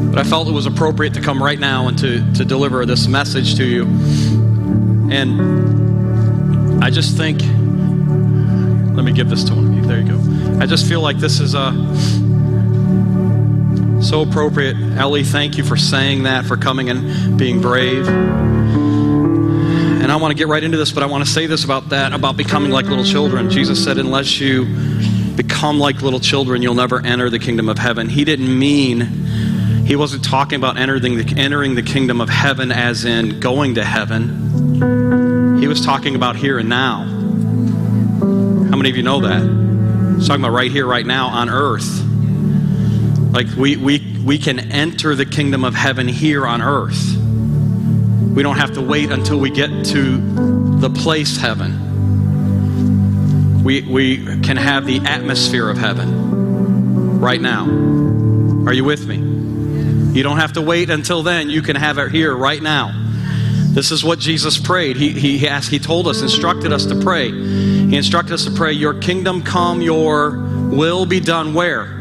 But I felt it was appropriate to come right now and to deliver this message to you. And I just think, let me give this to one of you. There you go. I just feel like this is so appropriate. Ellie, thank you for saying that, for coming and being brave. And I want to get right into this, but I want to say this about that, about becoming like little children. Jesus said, unless you become like little children, you'll never enter the kingdom of heaven. He wasn't talking about entering the kingdom of heaven as in going to heaven. He was talking about here and now. How many of you know that? He's talking about right here, right now on earth. Like we can enter the kingdom of heaven here on earth. We don't have to wait until we get to the place heaven. We can have the atmosphere of heaven right now. Are you with me? You don't have to wait until then. You can have it here right now. This is what Jesus prayed. He told us, instructed us to pray. He instructed us to pray, your kingdom come, your will be done where?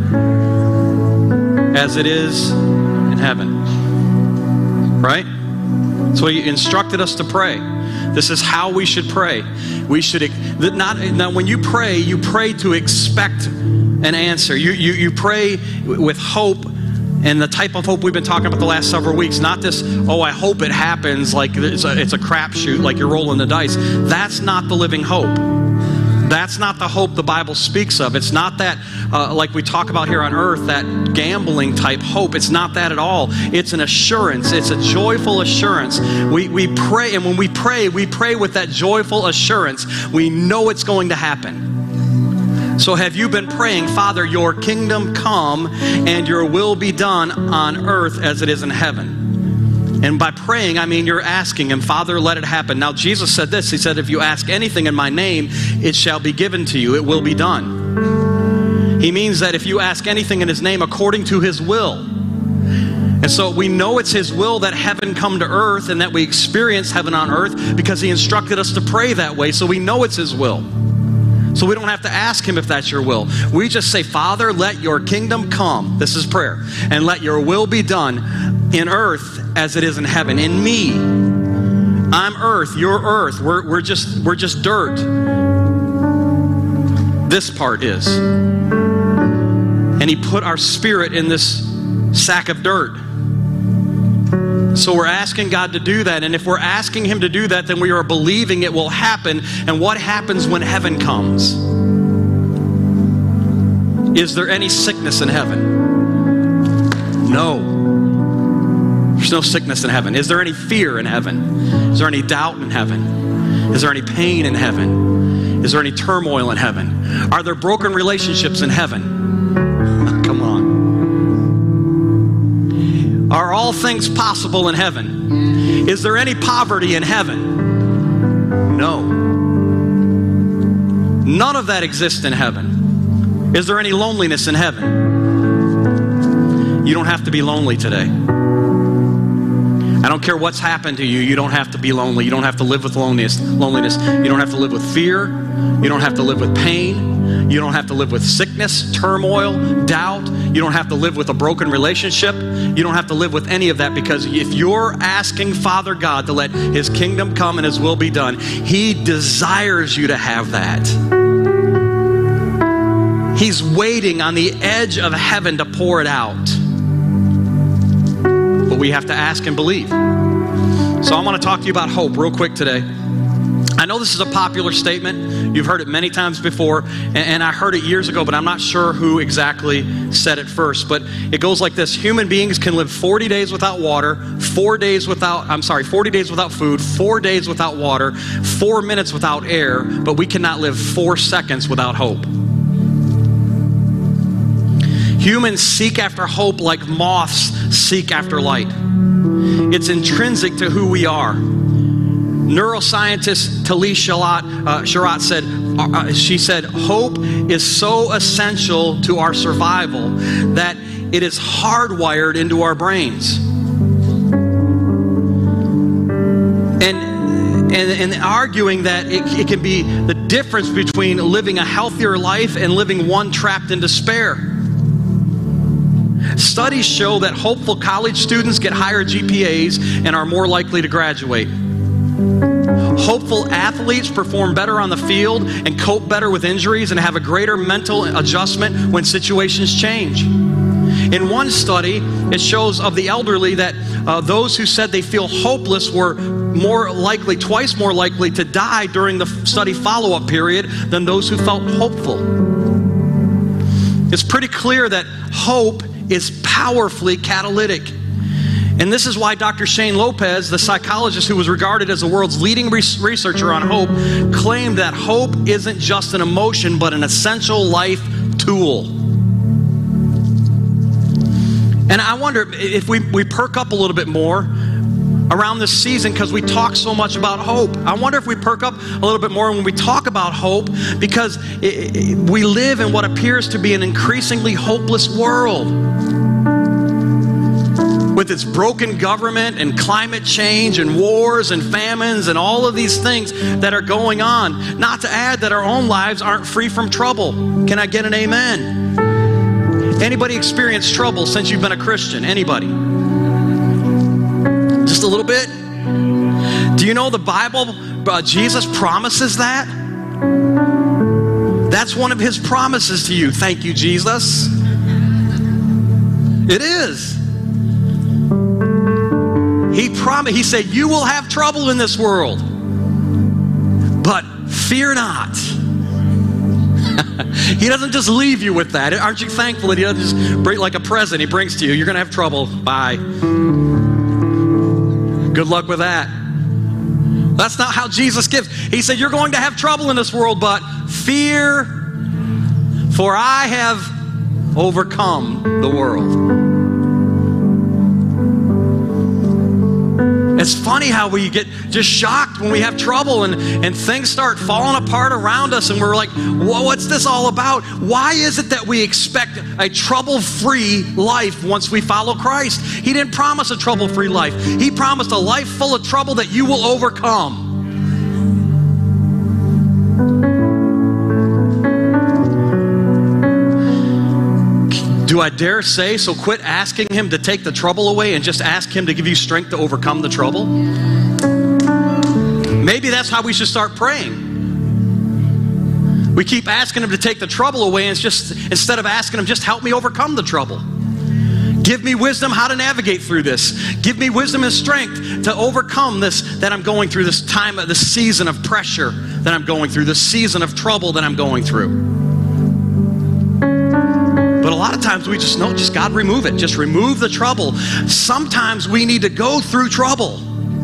As it is in heaven. Right? So he instructed us to pray. This is how we should pray. We should now when you pray to expect an answer. You pray with hope, and the type of hope we've been talking about the last several weeks. Not this, oh, I hope it happens, like it's a crapshoot, like you're rolling the dice. That's not the living hope. That's not the hope the Bible speaks of. It's not that, like we talk about here on earth, that gambling type hope. It's not that at all. It's an assurance. It's a joyful assurance. We pray, and when we pray with that joyful assurance. We know it's going to happen. So have you been praying, Father, your kingdom come and your will be done on earth as it is in heaven? And by praying, I mean you're asking him, Father, let it happen. Now, Jesus said this. He said, if you ask anything in my name, it shall be given to you. It will be done. He means that if you ask anything in his name according to his will. And so we know it's his will that heaven come to earth and that we experience heaven on earth because he instructed us to pray that way. So we know it's his will. So we don't have to ask him if that's your will. We just say, Father, let your kingdom come. This is prayer. And let your will be done in earth as it is in heaven. In me. I'm earth. You're earth. We're just dirt. This part is. And he put our spirit in this sack of dirt. So we're asking God to do that. And if we're asking him to do that, then we are believing it will happen. And what happens when heaven comes? Is there any sickness in heaven? No. There's no sickness in heaven. Is there any fear in heaven? Is there any doubt in heaven? Is there any pain in heaven? Is there any turmoil in heaven? Are there broken relationships in heaven? Come on. Are all things possible in heaven? Is there any poverty in heaven? No. None of that exists in heaven. Is there any loneliness in heaven? You don't have to be lonely today. I don't care what's happened to you. You don't have to be lonely. You don't have to live with loneliness. You don't have to live with fear. You don't have to live with pain. You don't have to live with sickness, turmoil, doubt. You don't have to live with a broken relationship. You don't have to live with any of that, because if you're asking Father God to let his kingdom come and his will be done, he desires you to have that. He's waiting on the edge of heaven to pour it out. But we have to ask and believe. So I want to talk to you about hope real quick today. I know this is a popular statement. You've heard it many times before, and I heard it years ago, but I'm not sure who exactly said it first. But it goes like this: human beings can live 40 days without water, 40 days without food, 4 days without water, 4 minutes without air, but we cannot live 4 seconds without hope. Humans seek after hope like moths seek after light. It's intrinsic to who we are. Neuroscientist Talia Sharatt said, hope is so essential to our survival that it is hardwired into our brains. And arguing that it can be the difference between living a healthier life and living one trapped in despair. Studies show that hopeful college students get higher GPAs and are more likely to graduate. Hopeful athletes perform better on the field and cope better with injuries and have a greater mental adjustment when situations change. In one study, it shows of the elderly that those who said they feel hopeless were twice more likely to die during the study follow-up period than those who felt hopeful. It's pretty clear that hope is powerfully catalytic. And this is why Dr. Shane Lopez, the psychologist who was regarded as the world's leading researcher on hope, claimed that hope isn't just an emotion, but an essential life tool. And I wonder if we perk up a little bit more around this season, because we talk so much about hope. I wonder if we perk up a little bit more when we talk about hope, because we live in what appears to be an increasingly hopeless world. With its broken government and climate change and wars and famines and all of these things that are going on. Not to add that our own lives aren't free from trouble. Can I get an amen? Anybody experienced trouble since you've been a Christian? Anybody? Just a little bit? Do you know the Bible, Jesus promises that? That's one of his promises to you. Thank you, Jesus. It is. He promised, he said, you will have trouble in this world, but fear not. He doesn't just leave you with that. Aren't you thankful that he doesn't just bring like a present he brings to you? You're going to have trouble. Bye. Good luck with that. That's not how Jesus gives. He said, you're going to have trouble in this world, but fear, for I have overcome the world. It's funny how we get just shocked when we have trouble and things start falling apart around us, and we're like, well, what's this all about? Why is it that we expect a trouble-free life once we follow Christ? He didn't promise a trouble-free life. He promised a life full of trouble that you will overcome. Do I dare say, so quit asking him to take the trouble away and just ask him to give you strength to overcome the trouble? Maybe that's how we should start praying. We keep asking him to take the trouble away, and it's just, instead of asking him, just help me overcome the trouble. Give me wisdom how to navigate through this. Give me wisdom and strength to overcome this that I'm going through, this time, this season of pressure that I'm going through, this season of trouble that I'm going through. But a lot of times we just know, just God, remove it. Just remove the trouble. Sometimes we need to go through trouble.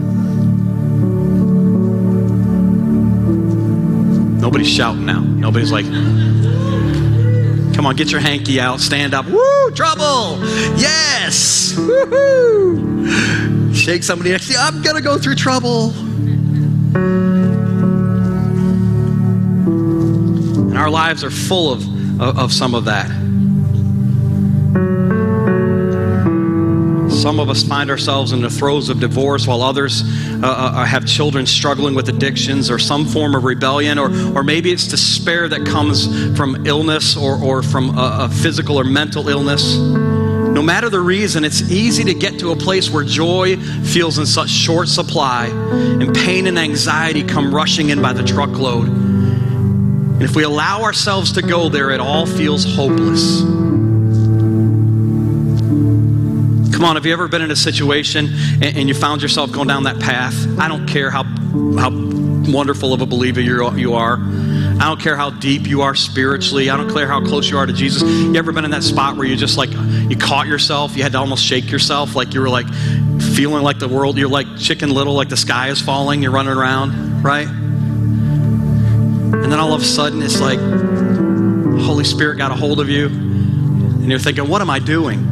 Nobody's shouting now. Nobody's like, come on, get your hanky out, stand up. Woo, trouble. Yes. Woo-hoo. Shake somebody next to you. I'm going to go through trouble. And our lives are full of some of that. Some of us find ourselves in the throes of divorce, while others have children struggling with addictions or some form of rebellion, or maybe it's despair that comes from illness or from a physical or mental illness. No matter the reason, it's easy to get to a place where joy feels in such short supply and pain and anxiety come rushing in by the truckload. And if we allow ourselves to go there, it all feels hopeless. Come on, have you ever been in a situation and you found yourself going down that path? I don't care how wonderful of a believer you are. I don't care how deep you are spiritually. I don't care how close you are to Jesus. You ever been in that spot where you just like, you caught yourself, you had to almost shake yourself, like you were like feeling like the world, you're like Chicken Little, like the sky is falling, you're running around, right? And then all of a sudden it's like, Holy Spirit got a hold of you, and you're thinking, what am I doing?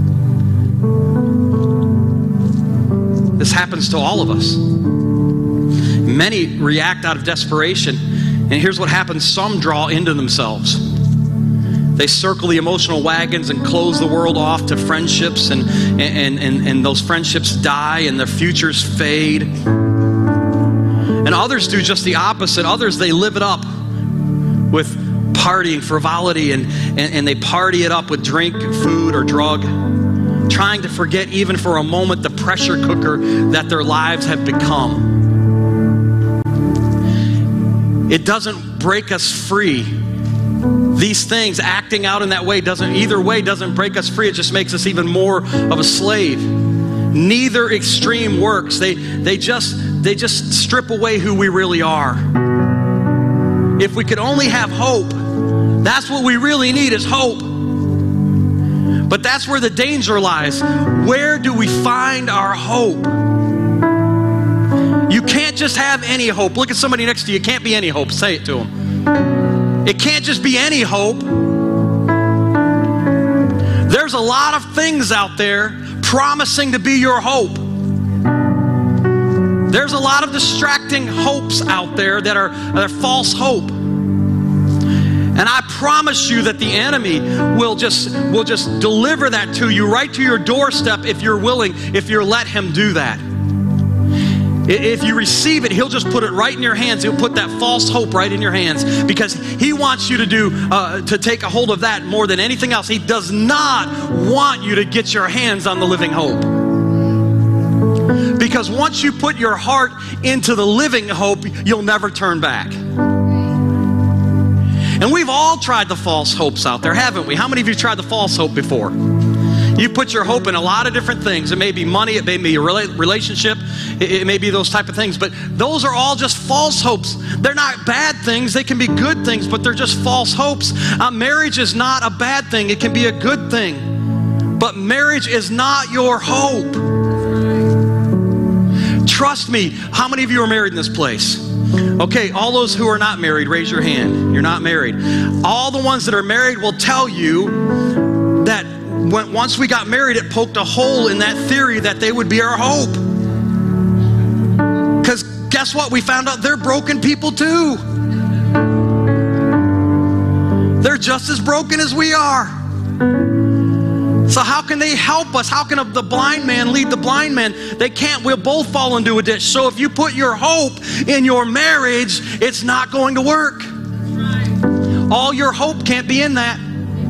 This happens to all of us. Many react out of desperation, and here's what happens. Some draw into themselves. They circle the emotional wagons and close the world off to friendships, and those friendships die and their futures fade. And others do just the opposite. Others, they live it up with partying, frivolity, and they party it up with drink, food, or drug, trying to forget even for a moment the pressure cooker that their lives have become. It doesn't break us free. These things, acting out in that way, doesn't break us free. It just makes us even more of a slave. Neither extreme works. They just strip away who we really are. If we could only have hope, that's what we really need, is hope. But that's where the danger lies. Where do we find our hope? You can't just have any hope. Look at somebody next to you. It can't be any hope. Say it to them. It can't just be any hope. There's a lot of things out there promising to be your hope. There's a lot of distracting hopes out there that are false hope. And I promise you that the enemy will just deliver that to you right to your doorstep if you're willing, if you let him do that. If you receive it, he'll just put it right in your hands. He'll put that false hope right in your hands because he wants you to take a hold of that more than anything else. He does not want you to get your hands on the living hope. Because once you put your heart into the living hope, you'll never turn back. And we've all tried the false hopes out there, haven't we? How many of you tried the false hope before? You put your hope in a lot of different things. It may be money, it may be a relationship, it may be those type of things. But those are all just false hopes. They're not bad things. They can be good things, but they're just false hopes. Marriage is not a bad thing. It can be a good thing. But marriage is not your hope. Trust me. How many of you are married in this place? Okay, all those who are not married, raise your hand. You're not married. All the ones that are married will tell you that once we got married, it poked a hole in that theory that they would be our hope. Because guess what? We found out they're broken people too. They're just as broken as we are. So how can they help us? How can the blind man lead the blind man? They can't. We'll both fall into a ditch. So if you put your hope in your marriage, it's not going to work. All your hope can't be in that.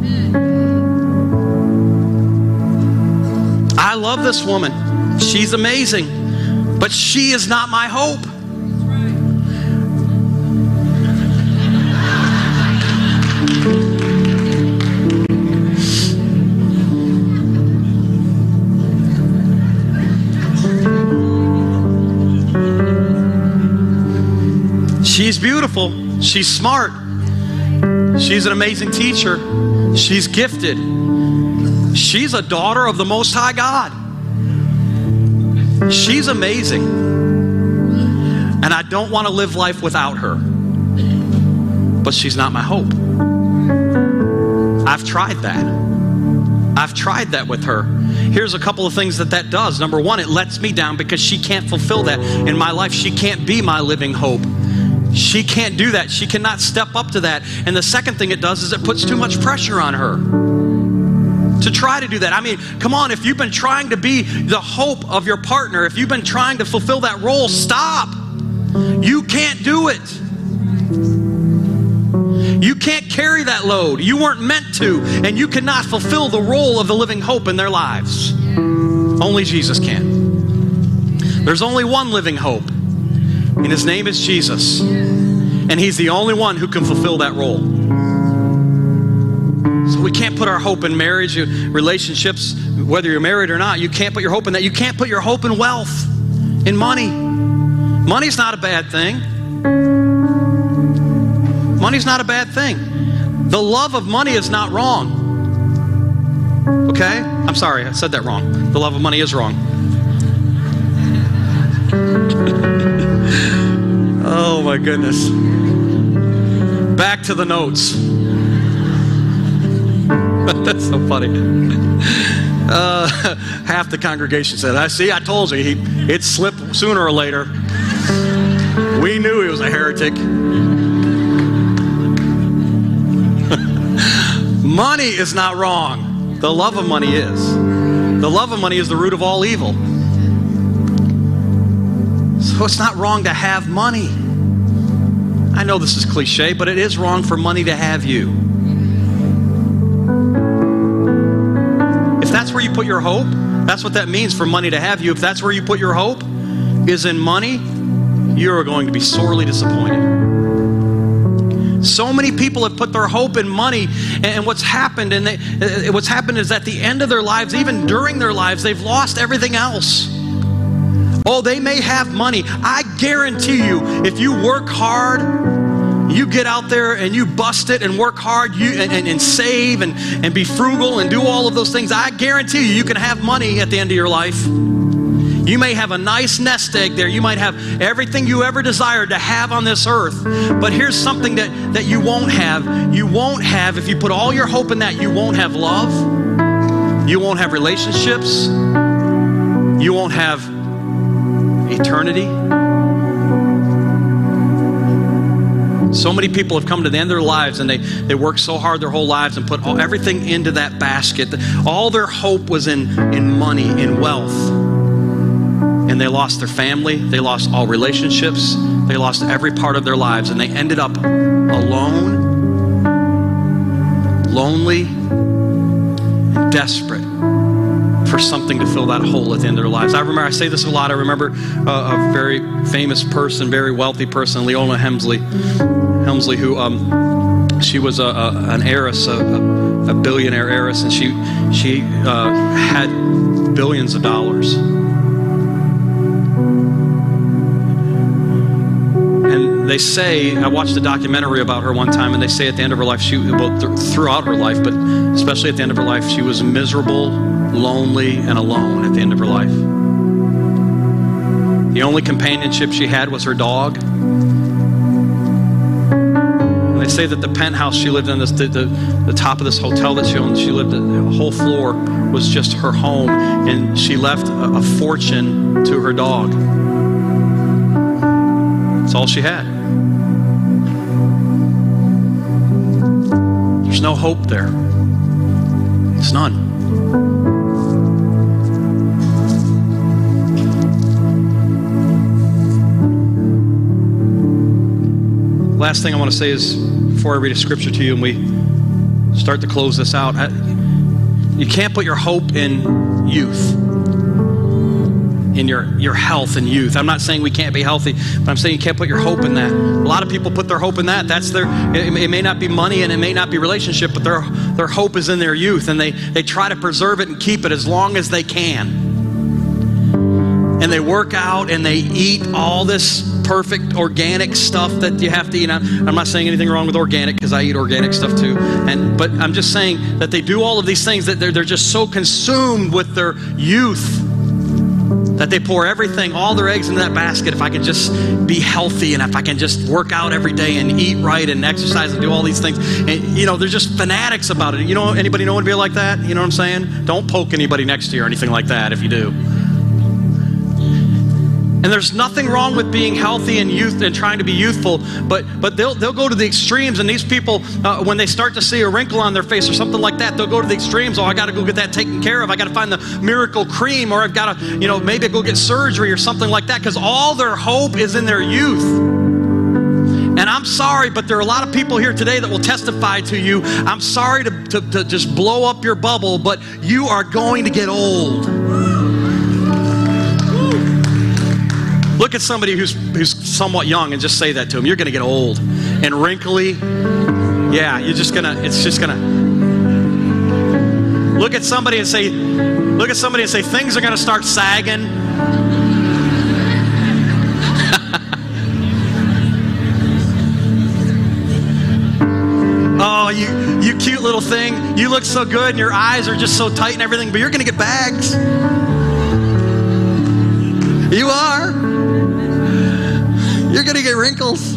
I love this woman. She's amazing. But she is not my hope. She's beautiful. She's smart. She's an amazing teacher. She's gifted. She's a daughter of the Most High God. She's amazing. And I don't want to live life without her. But she's not my hope. I've tried that. I've tried that with her. Here's a couple of things that does. Number one, it lets me down because she can't fulfill that in my life. She can't be my living hope. She can't do that. She cannot step up to that. And the second thing it does is it puts too much pressure on her to try to do that. I mean, come on, if you've been trying to be the hope of your partner, if you've been trying to fulfill that role, stop. You can't do it. You can't carry that load. You weren't meant to, and you cannot fulfill the role of the living hope in their lives. Only Jesus can. There's only one living hope, and his name is Jesus. And he's the only one who can fulfill that role. So we can't put our hope in marriage, relationships, whether you're married or not. You can't put your hope in that. You can't put your hope in wealth, in money. Money's not a bad thing. Money's not a bad thing. The love of money is not wrong. Okay? I'm sorry, I said that wrong. The love of money is wrong. Oh my goodness. Back to the notes. That's so funny. Half the congregation said, I told you, it'd slip sooner or later. We knew he was a heretic. Money is not wrong. The love of money is. The love of money is the root of all evil. So it's not wrong to have money. I know this is cliche, but it is wrong for money to have you. If that's where you put your hope, that's what that means for money to have you. If that's where you put your hope, is in money, you are going to be sorely disappointed. So many people have put their hope in money, and what's happened is at the end of their lives, even during their lives, they've lost everything else. Oh, they may have money. I guarantee you, if you work hard, you get out there and you bust it and work hard, and save and be frugal and do all of those things, I guarantee you can have money at the end of your life. You may have a nice nest egg there. You might have everything you ever desired to have on this earth. But here's something that you won't have. You won't have, if you put all your hope in that, you won't have love. You won't have relationships. You won't have eternity. So many people have come to the end of their lives and they work so hard their whole lives and put everything into that basket. All their hope was in money, in wealth. And they lost their family, they lost all relationships, they lost every part of their lives, and they ended up alone, lonely, and desperate for something to fill that hole at the end of their lives. I say this a lot, I remember a very famous person, very wealthy person, Leona Helmsley, who she was an heiress, a billionaire heiress, and she had billions of dollars. They say, I watched a documentary about her one time, and they say at the end of her life, throughout her life, but especially at the end of her life, she was miserable, lonely, and alone at the end of her life. The only companionship she had was her dog. And they say that the penthouse she lived in, the top of this hotel that she owned, she lived, the whole floor was just her home, and she left a fortune to her dog. That's all she had. There's no hope there. It's none. Last thing I want to say is, before I read a scripture to you and we start to close this out, you can't put your hope in youth, in your health and youth. I'm not saying we can't be healthy, but I'm saying you can't put your hope in that. A lot of people put their hope in that. It may not be money and it may not be relationship, but their hope is in their youth, and they try to preserve it and keep it as long as they can. And they work out and they eat all this perfect organic stuff that you have to eat. I'm not saying anything wrong with organic, because I eat organic stuff too. But I'm just saying that they do all of these things, that they're just so consumed with their youth that they pour everything, all their eggs into that basket. If I can just be healthy, and if I can just work out every day and eat right and exercise and do all these things. And, they're just fanatics about it. Anybody know anybody like that? You know what I'm saying? Don't poke anybody next to you or anything like that if you do. And there's nothing wrong with being healthy and youth and trying to be youthful, but they'll go to the extremes. And these people, when they start to see a wrinkle on their face or something like that, they'll go to the extremes. Oh, I got to go get that taken care of. I got to find the miracle cream, or I've got to, maybe go get surgery or something like that, because all their hope is in their youth. And I'm sorry, but there are a lot of people here today that will testify to you. I'm sorry to just blow up your bubble, but you are going to get old. Look at somebody who's somewhat young and just say that to him. You're going to get old and wrinkly. Yeah, it's just going to. Look at somebody and say, things are going to start sagging. Oh, you cute little thing. You look so good and your eyes are just so tight and everything, but you're going to get bags. You are. You're going to get wrinkles.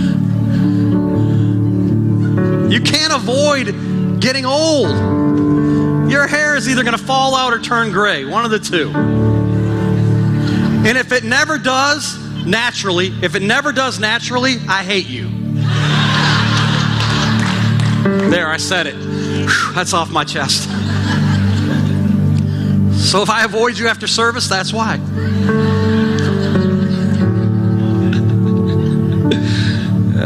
You can't avoid getting old. Your hair is either going to fall out or turn gray, one of the two. And if it never does naturally, I hate you. There, I said it. Whew, that's off my chest. So if I avoid you after service, that's why.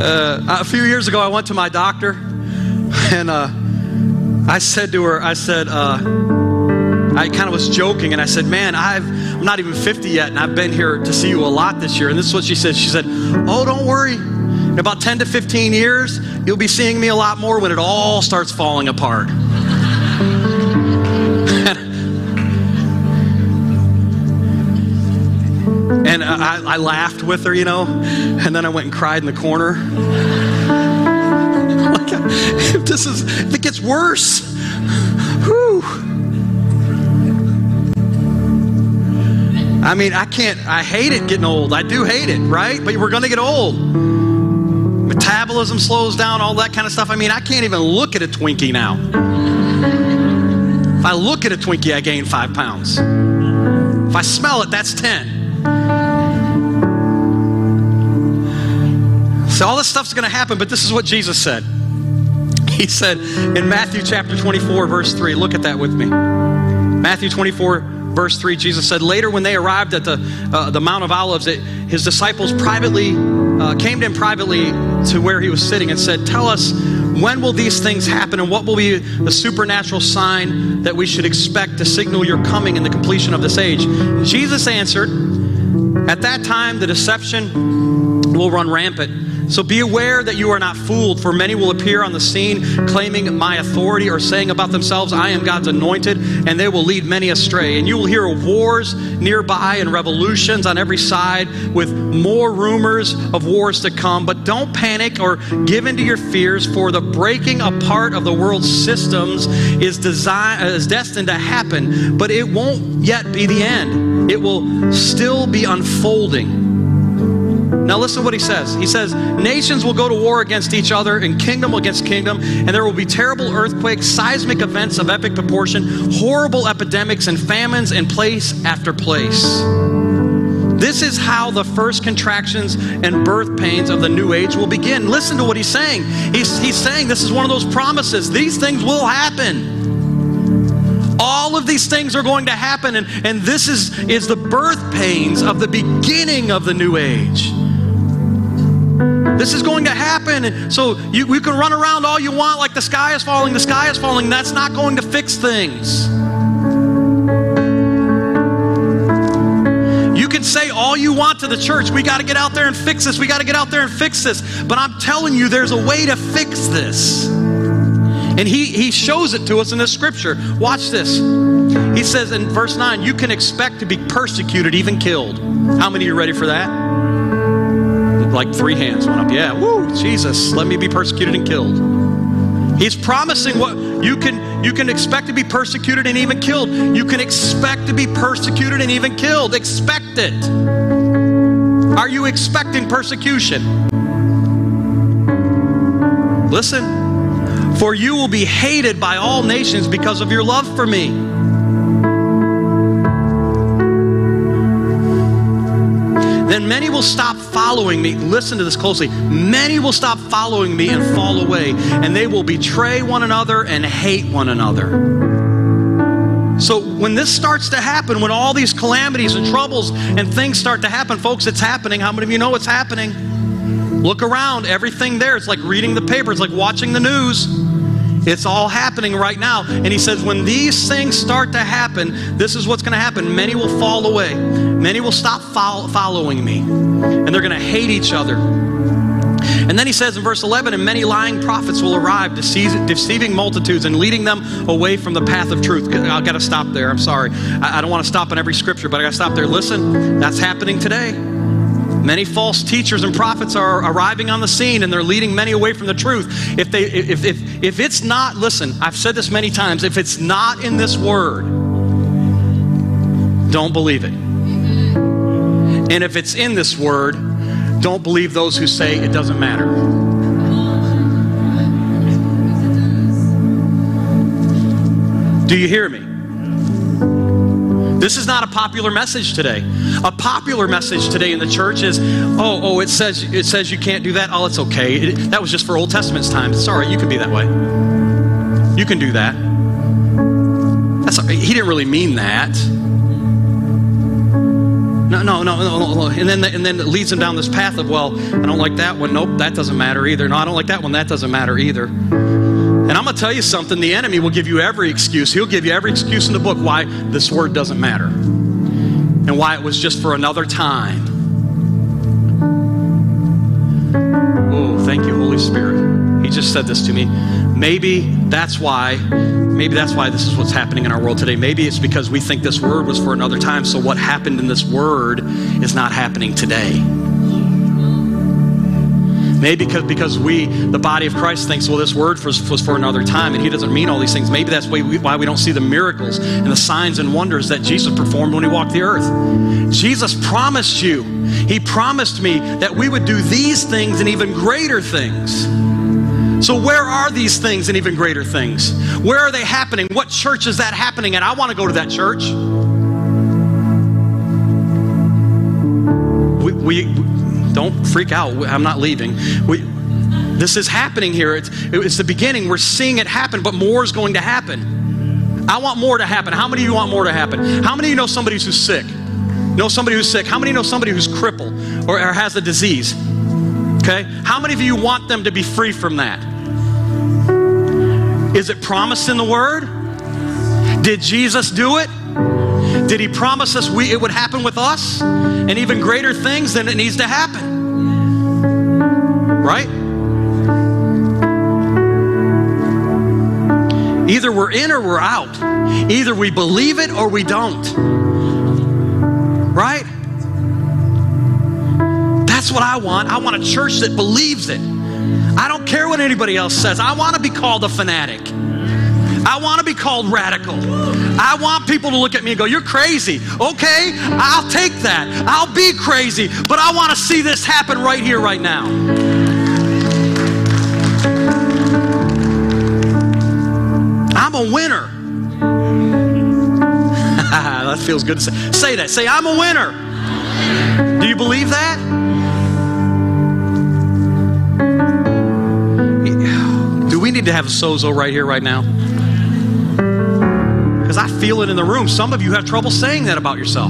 A few years ago, I went to my doctor, and I said to her, I kind of was joking, and I said, man, I'm not even 50 yet, and I've been here to see you a lot this year. And this is what she said. She said, oh, don't worry. In about 10 to 15 years, you'll be seeing me a lot more when it all starts falling apart. And I laughed with her, and then I went and cried in the corner. Like, if it gets worse, whew. I mean, I hate it getting old. I do hate it, right? But we're going to get old. Metabolism slows down, all that kind of stuff. I mean, I can't even look at a Twinkie now. If I look at a Twinkie, I gain 5 pounds. If I smell it, that's 10. So all this stuff's going to happen, but this is what Jesus said. He said in Matthew chapter 24, verse 3, look at that with me. Matthew 24, verse 3, Jesus said, later when they arrived at the Mount of Olives, his disciples came to him privately to where he was sitting and said, tell us, when will these things happen, and what will be the supernatural sign that we should expect to signal your coming and the completion of this age? Jesus answered, at that time the deception will run rampant. So be aware that you are not fooled, for many will appear on the scene claiming my authority or saying about themselves, I am God's anointed, and they will lead many astray. And you will hear of wars nearby and revolutions on every side with more rumors of wars to come. But don't panic or give in to your fears, for the breaking apart of the world's systems is destined to happen, but it won't yet be the end. It will still be unfolding. Now listen to what he says. He says, nations will go to war against each other and kingdom against kingdom, and there will be terrible earthquakes, seismic events of epic proportion, horrible epidemics and famines in place after place. This is how the first contractions and birth pains of the new age will begin. Listen to what he's saying. He's saying this is one of those promises. These things will happen. All of these things are going to happen, and this is the birth pains of the beginning of the new age. This is going to happen. So you can run around all you want like the sky is falling. The sky is falling. That's not going to fix things. You can say all you want to the church. We got to get out there and fix this. We got to get out there and fix this. But I'm telling you, there's a way to fix this. And he shows it to us in the scripture. Watch this. He says in verse 9, you can expect to be persecuted, even killed. How many of you are ready for that? Like 3 hands went up. Yeah, woo, Jesus, let me be persecuted and killed. He's promising what you can expect to be persecuted and even killed. You can expect to be persecuted and even killed. Expect it. Are you expecting persecution? Listen. For you will be hated by all nations because of your love for me. Then many will stop following me. Listen to this closely. Many will stop following me and fall away, and they will betray one another and hate one another. So when this starts to happen, when all these calamities and troubles and things start to happen, folks, it's happening. How many of you know it's happening? Look around, everything there. It's like reading the paper. It's like watching the news. It's all happening right now. And he says, when these things start to happen, this is what's going to happen. Many will fall away. Many will stop following me. And they're going to hate each other. And then he says in verse 11, and many lying prophets will arrive, deceiving multitudes and leading them away from the path of truth. I've got to stop there. I'm sorry. I don't want to stop in every scripture, but I got to stop there. Listen, that's happening today. Many false teachers and prophets are arriving on the scene, and they're leading many away from the truth. If it's not, listen, I've said this many times, if it's not in this word, don't believe it. And if it's in this word, don't believe those who say it doesn't matter. Do you hear me? This is not a popular message today. A popular message today in the church is, it says you can't do that. Oh, it's okay. That was just for Old Testament's time. It's all right. You can be that way. You can do that. He didn't really mean that. No. And then it leads them down this path of, well, I don't like that one. Nope, that doesn't matter either. No, I don't like that one. That doesn't matter either. And I'm going to tell you something. The enemy will give you every excuse. He'll give you every excuse in the book why this word doesn't matter and why it was just for another time. Oh, thank you, Holy Spirit. He just said this to me. Maybe that's why this is what's happening in our world today. Maybe it's because we think this word was for another time, so what happened in this word is not happening today. Maybe because we, the body of Christ, thinks, well, this word was for another time, and he doesn't mean all these things. Maybe that's why we don't see the miracles and the signs and wonders that Jesus performed when he walked the earth. Jesus promised you, he promised me that we would do these things and even greater things. So where are these things and even greater things? Where are they happening? What church is that happening at? I want to go to that church. We don't freak out. I'm not leaving. This is happening here. It's the beginning. We're seeing it happen, but more is going to happen. I want more to happen. How many of you want more to happen? How many of you know somebody who's sick? Know somebody who's sick? How many know somebody who's crippled or has a disease? Okay? How many of you want them to be free from that? Is it promised in the Word? Did Jesus do it? Did he promise us it would happen with us? And even greater things than it needs to happen. Right? Either we're in or we're out. Either we believe it or we don't. Right? That's what I want. I want a church that believes it. I don't care what anybody else says. I want to be called a fanatic. I want to be called radical. I want people to look at me and go, you're crazy. Okay, I'll take that. I'll be crazy, but I want to see this happen right here, right now. I'm a winner. That feels good to say. Say that. Say, I'm a winner. Do you believe that? Do we need to have a sozo right here, right now? Because I feel it in the room. Some of you have trouble saying that about yourself.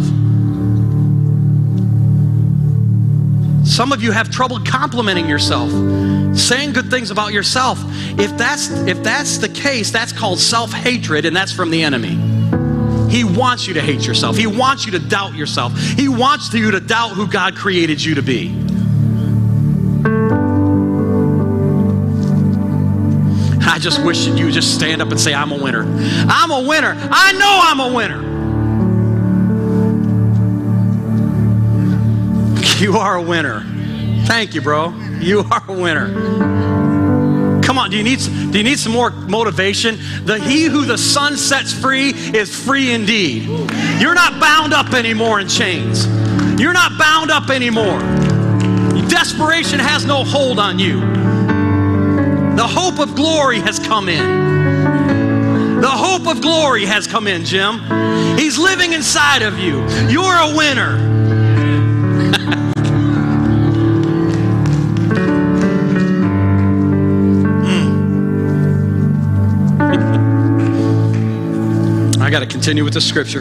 Some of you have trouble complimenting yourself, saying good things about yourself. If that's the case, that's called self-hatred, and that's from the enemy. He wants you to hate yourself. He wants you to doubt yourself. He wants you to doubt who God created you to be. I just wish that you would just stand up and say, I'm a winner. I'm a winner. I know I'm a winner. You are a winner. Thank you, bro. You are a winner. Come on, do you need some more motivation? He who the Son sets free is free indeed. You're not bound up anymore in chains. You're not bound up anymore. Desperation has no hold on you. The hope of glory has come in. The hope of glory has come in, Jim. He's living inside of you. You're a winner. I got to continue with the scripture.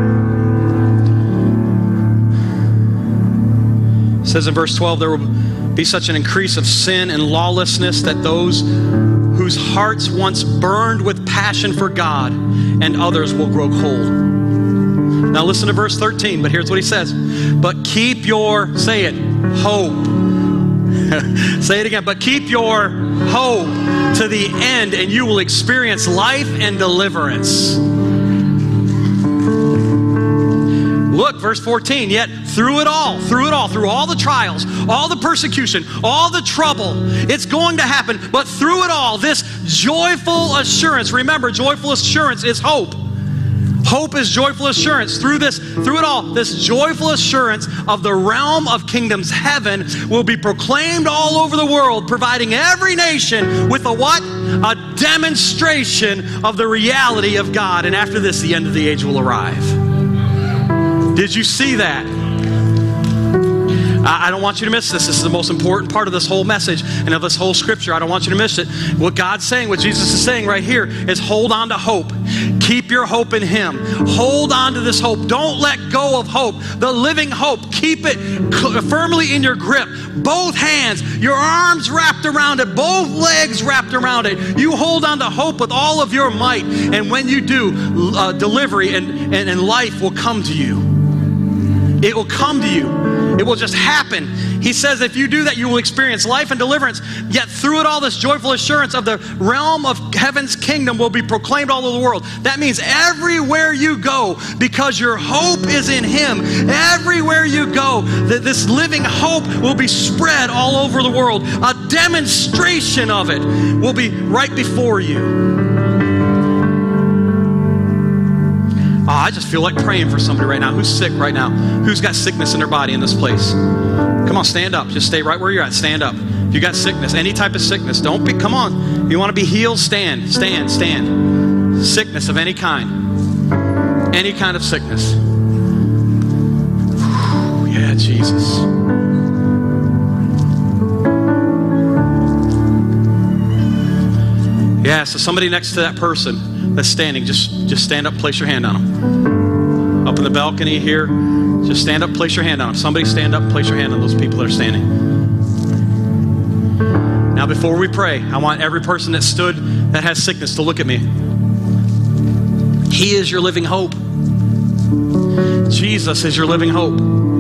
It says in verse 12, there will be such an increase of sin and lawlessness that those whose hearts once burned with passion for God and others will grow cold. Now listen to verse 13, but here's what he says. But keep your, say it, hope. Say it again. But keep your hope to the end and you will experience life and deliverance. Look, verse 14, yet through it all, through all the trials, all the persecution, all the trouble, it's going to happen. But through it all, this joyful assurance, remember, joyful assurance is hope. Hope is joyful assurance. Through it all, this joyful assurance of the realm of kingdom's heaven will be proclaimed all over the world, providing every nation with a what? A demonstration of the reality of God. And after this, the end of the age will arrive. Did you see that? I don't want you to miss this. This is the most important part of this whole message and of this whole scripture. I don't want you to miss it. What God's saying, what Jesus is saying right here is hold on to hope. Keep your hope in Him. Hold on to this hope. Don't let go of hope. The living hope. Keep it firmly in your grip. Both hands, your arms wrapped around it, both legs wrapped around it. You hold on to hope with all of your might. And when you do, delivery and life will come to you. It will come to you. It will just happen. He says if you do that, you will experience life and deliverance. Yet through it all, this joyful assurance of the realm of heaven's kingdom will be proclaimed all over the world. That means everywhere you go, because your hope is in Him, everywhere you go, that this living hope will be spread all over the world. A demonstration of it will be right before you. Oh, I just feel like praying for somebody right now. Who's sick right now? Who's got sickness in their body in this place? Come on, stand up. Just stay right where you're at. Stand up. If you got sickness, any type of sickness, come on. If you want to be healed, stand. Sickness of any kind. Any kind of sickness. Whew, yeah, Jesus. Yeah, so somebody next to that person that's standing, just stand up, place your hand on them. Up in the balcony here, just stand up, place your hand on them. Somebody stand up, place your hand on those people that are standing. Now before we pray, I want every person that stood that has sickness to look at me. He is your living hope. Jesus is your living hope.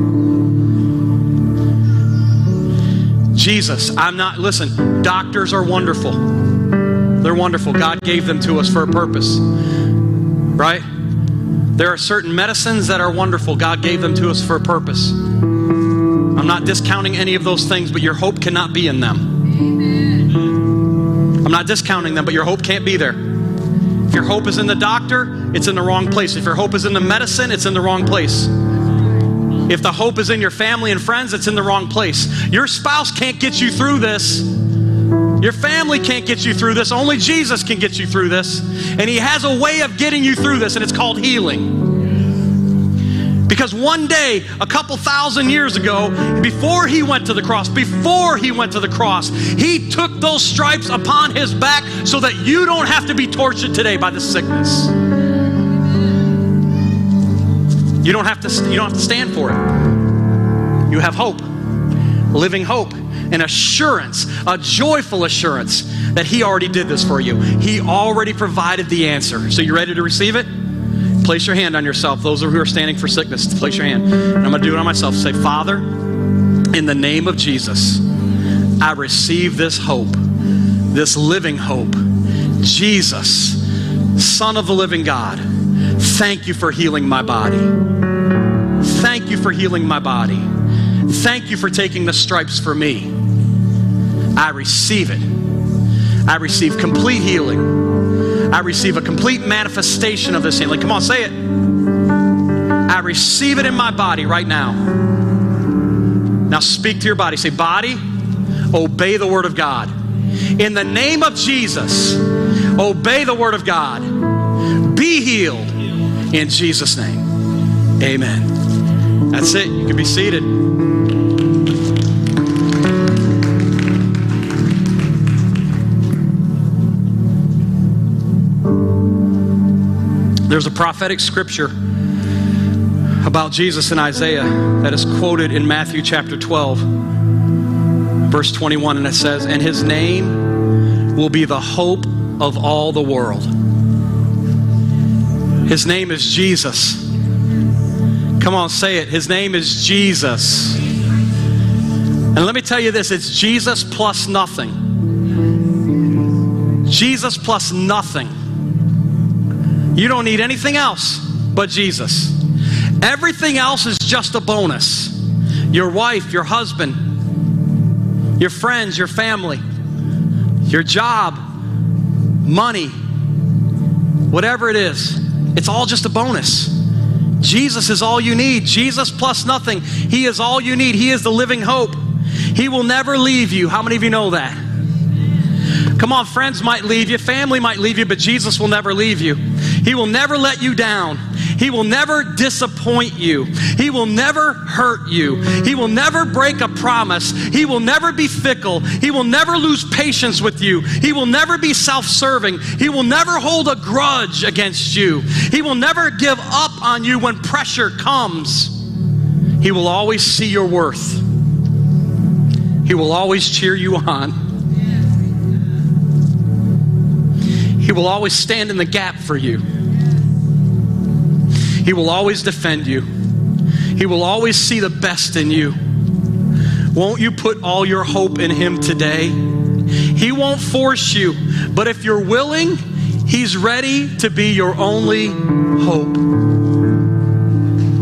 Jesus, listen, doctors are wonderful. They're wonderful. God gave them to us for a purpose, right? There are certain medicines that are wonderful. God gave them to us for a purpose. I'm not discounting any of those things, but your hope cannot be in them. I'm not discounting them, but your hope can't be there. If your hope is in the doctor, it's in the wrong place. If your hope is in the medicine, it's in the wrong place. If the hope is in your family and friends, it's in the wrong place. Your spouse can't get you through this. Your family can't get you through this. Only Jesus can get you through this. And He has a way of getting you through this, and it's called healing. Because one day, a couple thousand years ago, before He went to the cross, He took those stripes upon His back so that you don't have to be tortured today by the sickness. You don't have to stand for it. You have hope, living hope. An assurance, a joyful assurance that He already did this for you. He already provided the answer. So you ready to receive it? Place your hand on yourself. Those who are standing for sickness, place your hand. And I'm going to do it on myself. Say, Father, in the name of Jesus, I receive this hope, this living hope. Jesus, Son of the living God, thank you for healing my body. Thank you for healing my body. Thank you for taking the stripes for me. I receive it. I receive complete healing. I receive a complete manifestation of this healing. Come on, say it. I receive it in my body right now. Now speak to your body. Say, body, obey the word of God. In the name of Jesus, obey the word of God. Be healed in Jesus' name. Amen. That's it. You can be seated. There's a prophetic scripture about Jesus in Isaiah that is quoted in Matthew chapter 12, verse 21, and it says, and His name will be the hope of all the world. His name is Jesus. Come on, say it. His name is Jesus. And let me tell you this, it's Jesus plus nothing. Jesus plus nothing. You don't need anything else but Jesus. Everything else is just a bonus. Your wife, your husband, your friends, your family, your job, money, whatever it is, it's all just a bonus. Jesus is all you need. Jesus plus nothing. He is all you need. He is the living hope. He will never leave you. How many of you know that? Come on, friends might leave you, family might leave you, but Jesus will never leave you. He will never let you down. He will never disappoint you. He will never hurt you. He will never break a promise. He will never be fickle. He will never lose patience with you. He will never be self-serving. He will never hold a grudge against you. He will never give up on you when pressure comes. He will always see your worth. He will always cheer you on. He will always stand in the gap for you. He will always defend you. He will always see the best in you. Won't you put all your hope in Him today? He won't force you, but if you're willing, He's ready to be your only hope.